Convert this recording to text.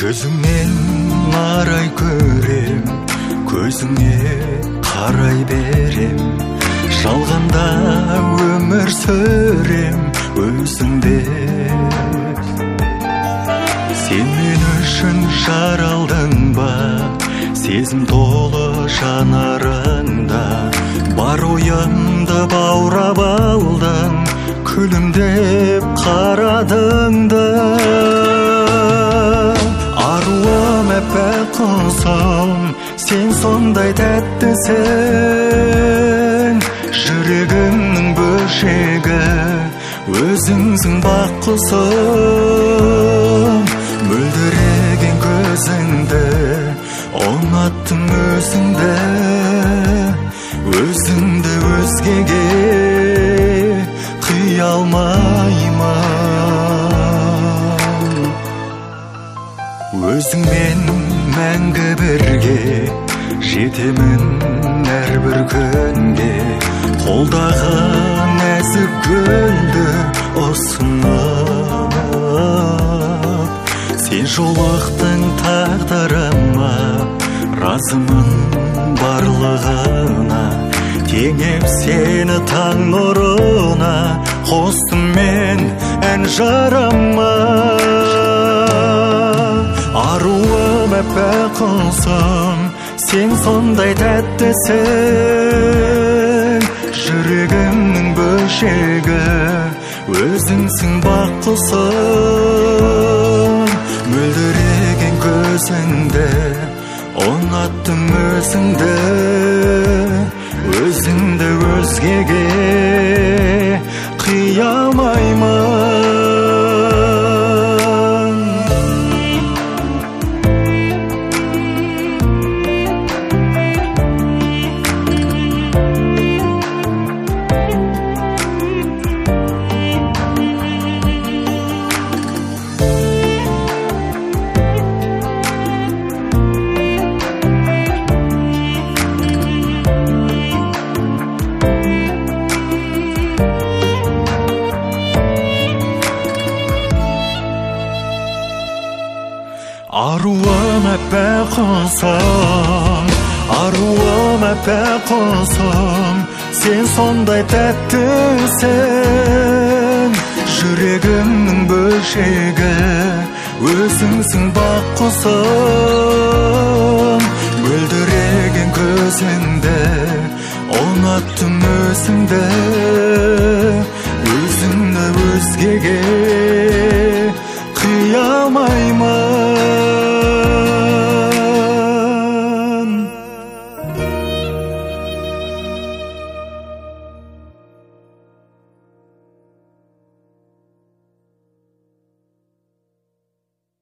жүзіңнен арай көрем, көзіңе қарай берем, жалғанда өмір сүрем өзіңде. Сен мен үшін жаралдың ба, сезім толы жанарында, бар ойымды баурап алдың, күлімдеп қарадың да. Аруым әппақ құсым, сен сондай тәттісің, жүрегімнің бөлшегі, өзіңсің бақ құсым. Мөлдіреген көзіңді, ұнаттым өзіңді, өзіңді өзгеге қия алмаймын. Өзіңмен мәңгі бірге жетемін әрбір күнге, қолдағы нәзік гүлді ұсынып. Сен жолықтың тағдырыма, разымын барлығына, теңеп сені таң нұрына, қостым мен ән жарама. Аруым әппақ құсым, сен сондай тәттісің, жүрегімнің бөлшегі, өзіңсің бақ құсым. Мөлдіреген көзіңді, ұнаттым өзіңді, өзіңді өзгеге қия алмаймын. Аруым әппақ құсым, аруым әппақ құсым, сен сондай тәттісің, жүрегімнің бөлшегі, өзіңсің бақ құсым. Мөлдіреген көзіңді, ұнаттым өзіңді, өзіңді өзгеге қия алмаймын.